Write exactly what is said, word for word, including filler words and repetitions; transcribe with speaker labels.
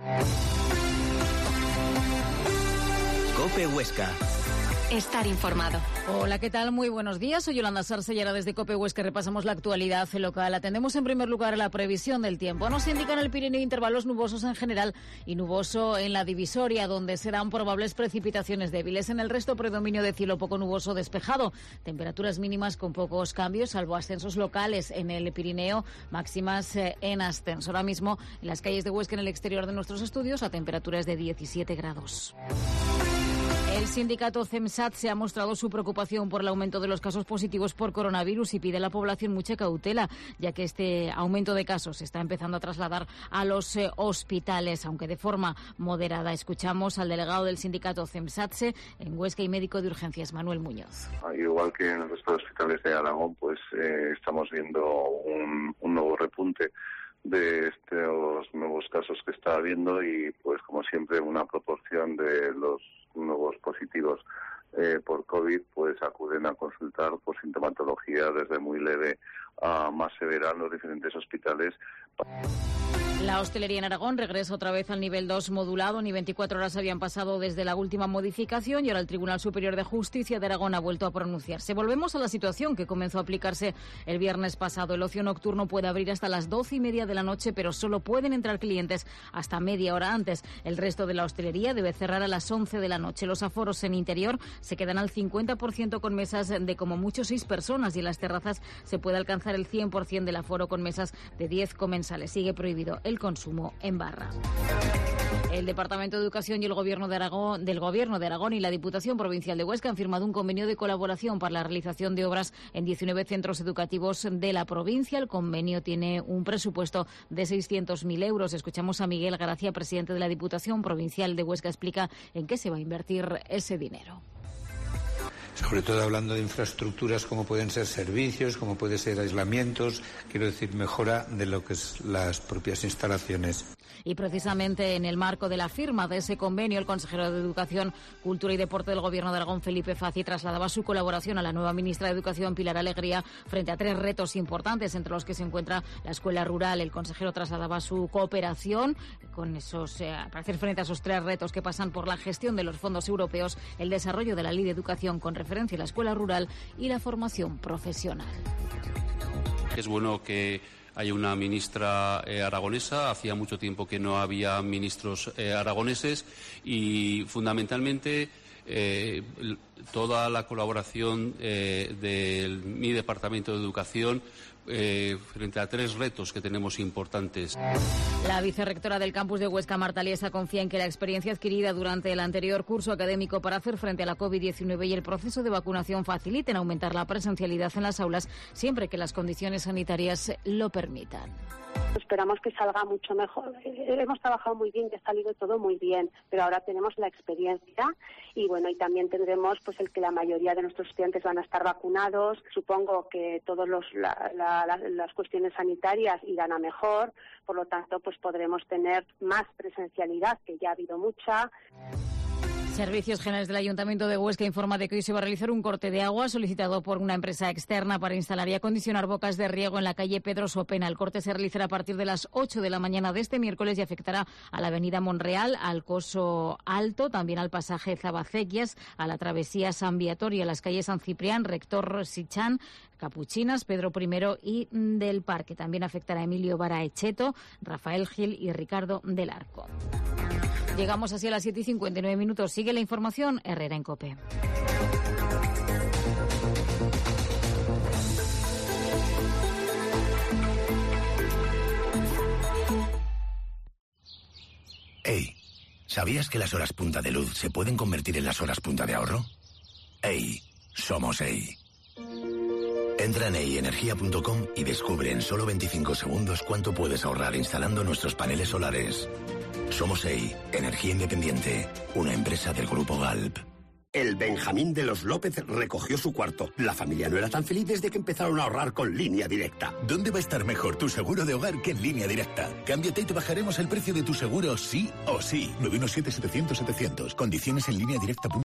Speaker 1: COPE Huesca.
Speaker 2: Estar informado.
Speaker 3: Hola, ¿qué tal? Muy buenos días. Soy Yolanda Sarsellera desde COPE Huesca. Repasamos la actualidad local. Atendemos en primer lugar a la previsión del tiempo. Nos indican el Pirineo intervalos nubosos en general y nuboso en la divisoria, donde serán probables precipitaciones débiles. En el resto, predominio de cielo poco nuboso despejado. Temperaturas mínimas con pocos cambios, salvo ascensos locales en el Pirineo, máximas en ascenso. Ahora mismo, en las calles de Huesca, en el exterior de nuestros estudios, la temperatura es de diecisiete grados. El sindicato CEMSAT se ha mostrado su preocupación por el aumento de los casos positivos por coronavirus y pide a la población mucha cautela, ya que este aumento de casos se está empezando a trasladar a los eh, hospitales, aunque de forma moderada. Escuchamos al delegado del sindicato CEMSATSE en Huesca y médico de urgencias, Manuel Muñoz.
Speaker 4: Igual que en el resto de hospitales de Aragón, pues eh, estamos viendo un, un nuevo repunte de estos nuevos casos que está habiendo y, pues como siempre, una proporción de los nuevos positivos eh, por COVID pues acuden a consultar por sintomatología desde muy leve a más severa en los diferentes hospitales.
Speaker 3: La hostelería en Aragón regresa otra vez al nivel dos modulado. Ni veinticuatro horas habían pasado desde la última modificación y ahora el Tribunal Superior de Justicia de Aragón ha vuelto a pronunciarse. Volvemos a la situación que comenzó a aplicarse el viernes pasado. El ocio nocturno puede abrir hasta las doce y media de la noche, pero solo pueden entrar clientes hasta media hora antes. El resto de la hostelería debe cerrar a las once de la noche. Los aforos en interior se quedan al cincuenta por ciento con mesas de como mucho seis personas y en las terrazas se puede alcanzar el cien por ciento del aforo con mesas de diez comensales. Sigue prohibido el consumo en barra. El Departamento de Educación y el Gobierno de Aragón, del Gobierno de Aragón y la Diputación Provincial de Huesca han firmado un convenio de colaboración para la realización de obras en diecinueve centros educativos de la provincia. El convenio tiene un presupuesto de seiscientos mil euros. Escuchamos a Miguel Gracia, presidente de la Diputación Provincial de Huesca, explica en qué se va a invertir ese dinero.
Speaker 5: Sobre todo hablando de infraestructuras como pueden ser servicios, como pueden ser aislamientos, quiero decir, mejora de lo que es las propias instalaciones.
Speaker 3: Y precisamente en el marco de la firma de ese convenio, el consejero de Educación, Cultura y Deporte del Gobierno de Aragón, Felipe Fazi, trasladaba su colaboración a la nueva ministra de Educación, Pilar Alegría, frente a tres retos importantes, entre los que se encuentra la escuela rural. El consejero trasladaba su cooperación con esos, eh, para hacer frente a esos tres retos que pasan por la gestión de los fondos europeos, el desarrollo de la Ley de Educación con referencia a la escuela rural y la formación profesional.
Speaker 6: Es bueno que hay una ministra eh, aragonesa. Hacía mucho tiempo que no había ministros eh, aragoneses y fundamentalmente eh, toda la colaboración eh, de mi departamento de educación eh, frente a tres retos que tenemos importantes.
Speaker 3: La vicerrectora del campus de Huesca, Marta Liesa, confía en que la experiencia adquirida durante el anterior curso académico para hacer frente a la COVID diecinueve y el proceso de vacunación faciliten aumentar la presencialidad en las aulas siempre que las condiciones sanitarias lo permitan.
Speaker 7: Esperamos que salga mucho mejor. Hemos trabajado muy bien y ha salido todo muy bien, pero ahora tenemos la experiencia y bueno, y también tendremos pues el que la mayoría de nuestros estudiantes van a estar vacunados. Supongo que todas la, la, la, las cuestiones sanitarias irán a mejor, por lo tanto pues podremos tener más presencialidad, que ya ha habido mucha.
Speaker 3: Servicios Generales del Ayuntamiento de Huesca informa de que hoy se va a realizar un corte de agua solicitado por una empresa externa para instalar y acondicionar bocas de riego en la calle Pedro Sopena. El corte se realizará a partir de las ocho de la mañana de este miércoles y afectará a la avenida Monreal, al Coso Alto, también al pasaje Zabacequias, a la travesía San Viator y a las calles San Ciprián, Rector Sichán, Capuchinas, Pedro primero y del Parque. También afectará a Emilio Baraecheto, Rafael Gil y Ricardo del Arco. Llegamos así a las siete y cincuenta y nueve minutos. Sigue la información, Herrera en COPE.
Speaker 8: Hey, ¿sabías que las horas punta de luz se pueden convertir en las horas punta de ahorro? Hey, somos Hey. Entra en hey energía punto com y descubre en solo veinticinco segundos cuánto puedes ahorrar instalando nuestros paneles solares. Somos Hey, energía independiente, una empresa del Grupo Galp.
Speaker 9: El Benjamín de los López recogió su cuarto. La familia no era tan feliz desde que empezaron a ahorrar con Línea Directa.
Speaker 10: ¿Dónde va a estar mejor tu seguro de hogar que en Línea Directa? Cámbiate y te bajaremos el precio de tu seguro sí o sí. nueve uno siete, setecientos, setecientos. Condiciones en línea directa punto com.